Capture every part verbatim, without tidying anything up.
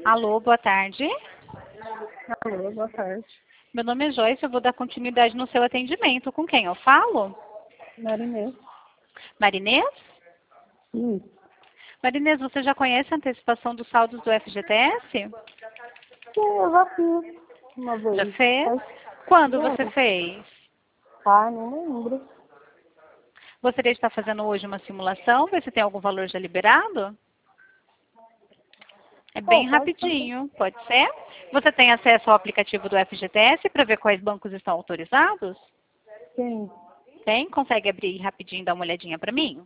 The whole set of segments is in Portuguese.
Alô, boa tarde. Alô, boa tarde. Meu nome é Joyce, eu vou dar continuidade no seu atendimento. Com quem eu falo? Marinês. Marinês? Isso. Marinês, você já conhece a antecipação dos saldos do F G T S? Sim, eu já fiz uma vez. Já fez? Faz Quando você tempo. fez? Ah, não lembro. Gostaria de estar fazendo hoje uma simulação, ver se tem algum valor já liberado? É Oh, bem pode fazer. rapidinho, pode ser? Você tem acesso ao aplicativo do F G T S para ver quais bancos estão autorizados? Sim. Tem? Consegue abrir rapidinho e dar uma olhadinha para mim?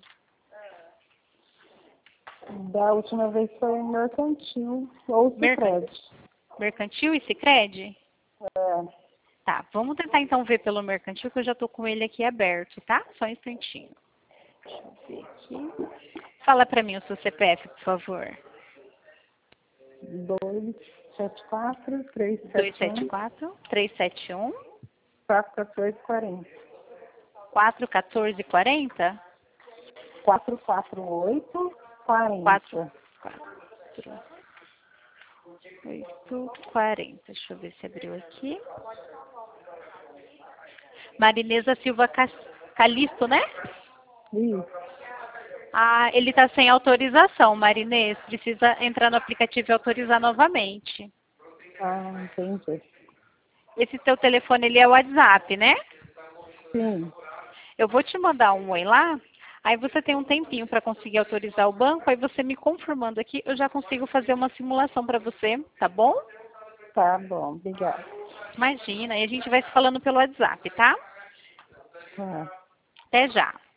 Da última vez foi mercantil ou Mercan- Sicredi. Mercantil e Sicredi? É. Tá, vamos tentar então ver pelo mercantil, que eu já estou com ele aqui aberto, tá? Só um instantinho. Deixa eu ver aqui. Fala para mim o seu C P F, por favor. dois sete quatro, três dois sete sete um, quatro, três sete um, quatro quatorze quarenta. quatro um quatro quatro zero? quatro quatro oito, quatro quarenta. quatro oito quarenta. Deixa eu ver se abriu aqui. Marinesa Silva Cas- Calisto, né? Isso. Ah, ele está sem autorização, Marinês. Precisa entrar no aplicativo e autorizar novamente. Ah, entendi. Esse teu telefone, ele é o WhatsApp, né? Sim. Eu vou te mandar um oi lá, aí você tem um tempinho para conseguir autorizar o banco, aí você me confirmando aqui, eu já consigo fazer uma simulação para você, tá bom? Tá bom, obrigada. Imagina, e a gente vai se falando pelo WhatsApp, tá? Tá. Até já.